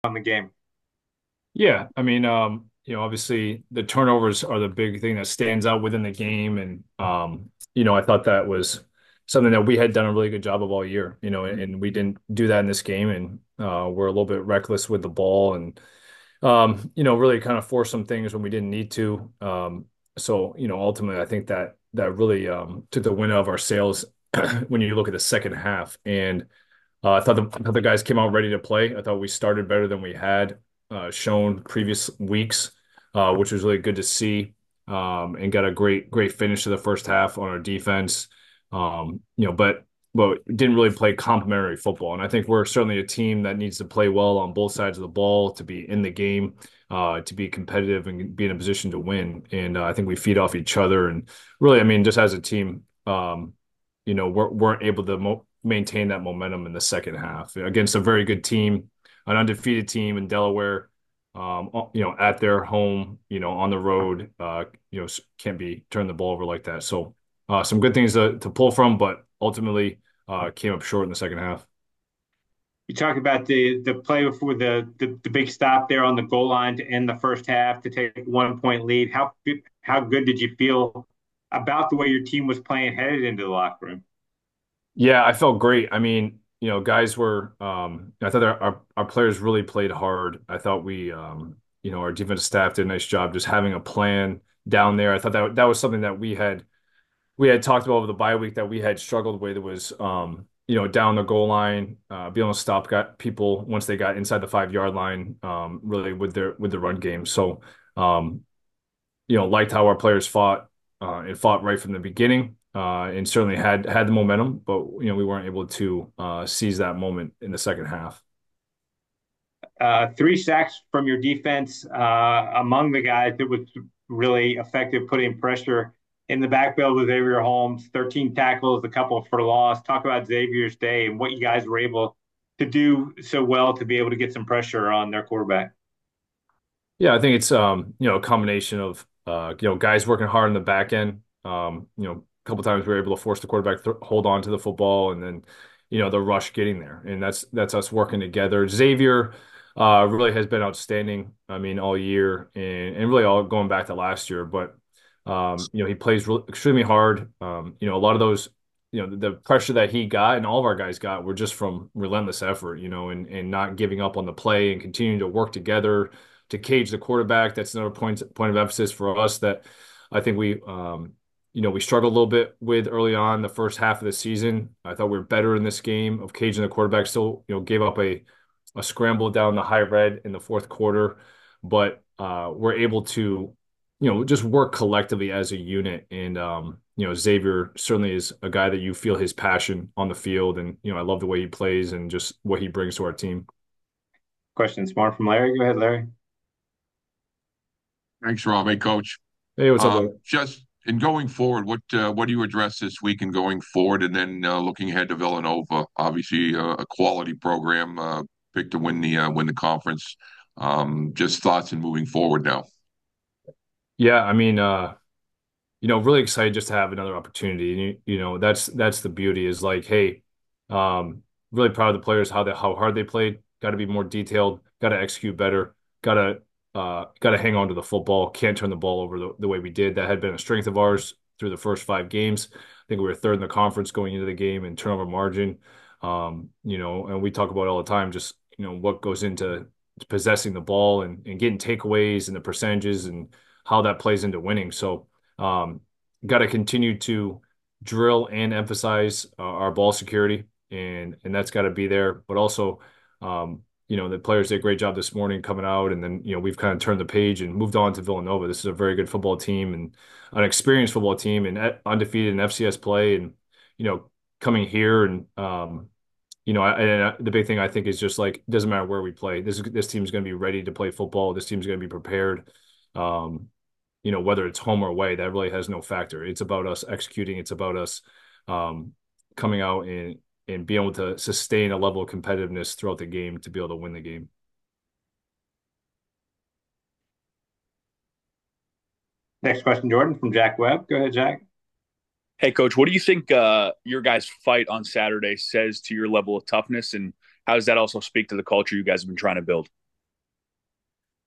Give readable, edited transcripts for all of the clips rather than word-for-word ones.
on the game. Yeah, I mean, obviously the turnovers are the big thing that stands out within the game, and I thought that was something that we had done a really good job of all year. And we didn't do that in this game, and we're a little bit reckless with the ball, and really kind of forced some things when we didn't need to. So ultimately, I think that really took the wind out of our sails when you look at the second half, and I thought the guys came out ready to play. I thought we started better than we had shown previous weeks, which was really good to see. And got a great finish to the first half on our defense. But didn't really play complementary football. And I think we're certainly a team that needs to play well on both sides of the ball to be in the game, to be competitive and be in a position to win. And I think we feed off each other. And really, I mean, just as a team, weren't able to maintain that momentum in the second half against a very good team, an undefeated team in Delaware. At their home, on the road, can't be turn the ball over like that. So, some good things to pull from, but ultimately, came up short in the second half. You talk about the play before the big stop there on the goal line to end the first half to take 1 point lead. How good did you feel about the way your team was playing headed into the locker room? Yeah, I felt great. I mean, guys I thought our players really played hard. I thought our defensive staff did a nice job just having a plan down there. I thought that was something that we had talked about over the bye week that we had struggled with. It was, down the goal line, being able to stop got people once they got inside the 5 yard line, really with the run game. So, um, liked how our players fought and fought right from the beginning, and certainly had the momentum, but we weren't able to seize that moment in the second half. 3 sacks from your defense among the guys that was really effective putting pressure in the backfield with Xavier Holmes. 13 tackles, a couple for loss. Talk about Xavier's day and what you guys were able to do so well to be able to get some pressure on their quarterback. Yeah, I think it's a combination of guys working hard in the back end. A couple times we were able to force the quarterback to hold on to the football, and then the rush getting there, and that's us working together. Xavier really has been outstanding. I mean, all year, and really all going back to last year. But he plays extremely hard. A lot of those. The pressure that he got and all of our guys got were just from relentless effort, and not giving up on the play and continuing to work together to cage the quarterback. That's another point of emphasis for us that I think we struggled a little bit with early on the first half of the season. I thought we were better in this game of caging the quarterback. Still, gave up a scramble down the high red in the fourth quarter, but we're able to, just work collectively as a unit. And Xavier certainly is a guy that you feel his passion on the field, and I love the way he plays and just what he brings to our team. Question smart from Larry. Go ahead, Larry. Thanks, Rob. Hey, Coach. Hey, what's up, Larry? Just in going forward, what do you address this week and going forward, and then looking ahead to Villanova? Obviously, a quality program, picked to win the conference. Just thoughts and moving forward now. Yeah, I mean, really excited just to have another opportunity. And that's the beauty is like, hey, really proud of the players how hard they played. Got to be more detailed. Got to execute better. Got to hang on to the football. Can't turn the ball over the way we did. That had been a strength of ours through the first 5 games. I think we were third in the conference going into the game in turnover margin. And we talk about it all the time, just what goes into possessing the ball and getting takeaways and the percentages and how that plays into winning. So. Got to continue to drill and emphasize our ball security, and that's got to be there. But also, the players did a great job this morning coming out, and then we've kind of turned the page and moved on to Villanova. This is a very good football team and an experienced football team and undefeated in FCS play, and you know coming here and the big thing I think is just like it doesn't matter where we play. This team's going to be ready to play football. This team's going to be prepared. Um, whether it's home or away, that really has no factor. It's about us executing. It's about us um, coming out and being able to sustain a level of competitiveness throughout the game to be able to win the game. Next question, Jordan from Jack Webb. Go ahead, Jack. Hey, coach, what do you think your guys' fight on Saturday says to your level of toughness, and how does that also speak to the culture you guys have been trying to build?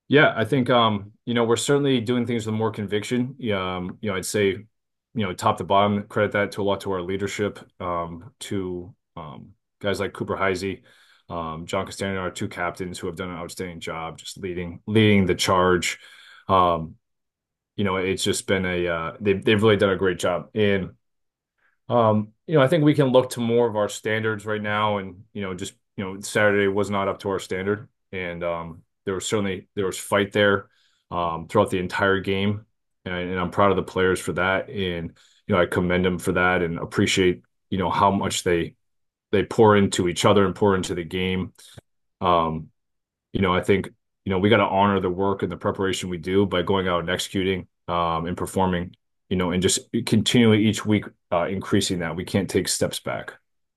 Yeah, I think we're certainly doing things with more conviction. I'd say, top to bottom, credit that to a lot to our leadership, to guys like Cooper Heisey, John Castagna, our two captains who have done an outstanding job just leading the charge. Um, it's just been they've really done a great job. And I think we can look to more of our standards right now, and just Saturday was not up to our standard, and there was fight there throughout the entire game, and I'm proud of the players for that, and I commend them for that, and appreciate how much they pour into each other and pour into the game. Um, I think we got to honor the work and the preparation we do by going out and executing and performing, and just continually each week increasing that. We can't take steps back.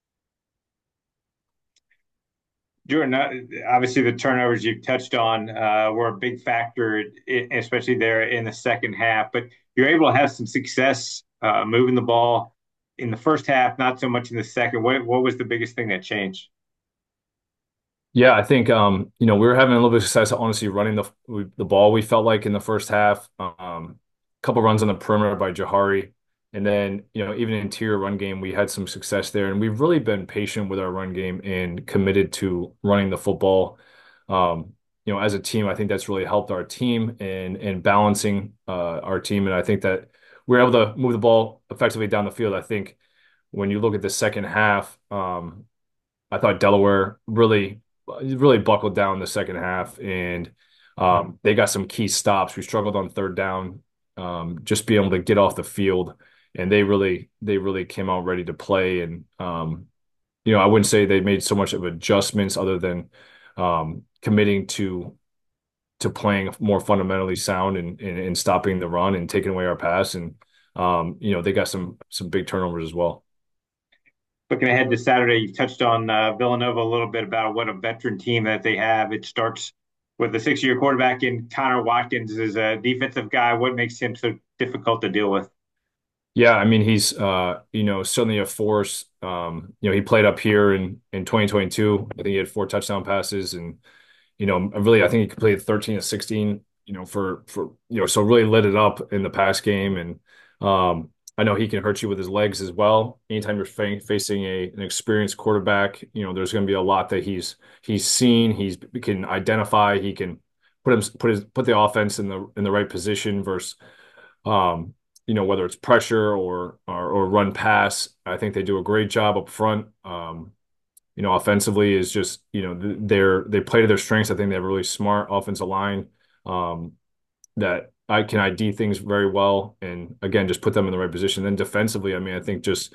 Jordan, obviously the turnovers you've touched on were a big factor, especially there in the second half. But you're able to have some success moving the ball in the first half, not so much in the second. What was the biggest thing that changed? Yeah, I think we were having a little bit of success, honestly, running the ball. We felt like in the first half, a couple runs on the perimeter by Jahari, and then even interior run game, we had some success there, and we've really been patient with our run game and committed to running the football. As a team, I think that's really helped our team and balancing our team, and I think that we're able to move the ball effectively down the field. I think when you look at the second half, I thought Delaware really buckled down in the second half, and they got some key stops. We struggled on third down, just being able to get off the field, and they really came out ready to play. And I wouldn't say they made so much of adjustments other than committing to playing more fundamentally sound and stopping the run and taking away our pass. And they got some big turnovers as well. Looking ahead to Saturday, you touched on Villanova a little bit about what a veteran team that they have. It starts with a 6-year quarterback in Connor Watkins as a defensive guy. What makes him so difficult to deal with? Yeah, I mean he's certainly a force. He played up here in 2022. I think he had 4 touchdown passes, and really I think he completed 13 of 16. For so really lit it up in the pass game, and I know he can hurt you with his legs as well. Anytime you're facing an experienced quarterback, there's going to be a lot that he's seen. He can identify. He can put the offense in the right position versus whether it's pressure or run pass. I think they do a great job up front. Offensively is just, they play to their strengths. I think they have a really smart offensive line that I can ID things very well. And again, just put them in the right position. Then defensively, I mean, I think just,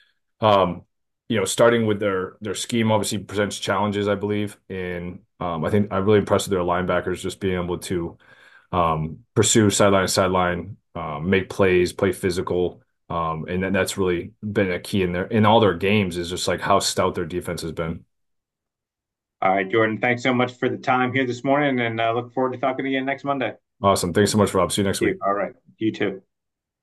starting with their scheme obviously presents challenges, I believe. And I think I'm really impressed with their linebackers just being able to pursue sideline to sideline, make plays, play physical. And then that's really been a key in all their games is just like how stout their defense has been. All right, Jordan, thanks so much for the time here this morning, and look forward to talking again next Monday. Awesome. Thanks so much, Rob. See you next Thank you. week. All right, you too.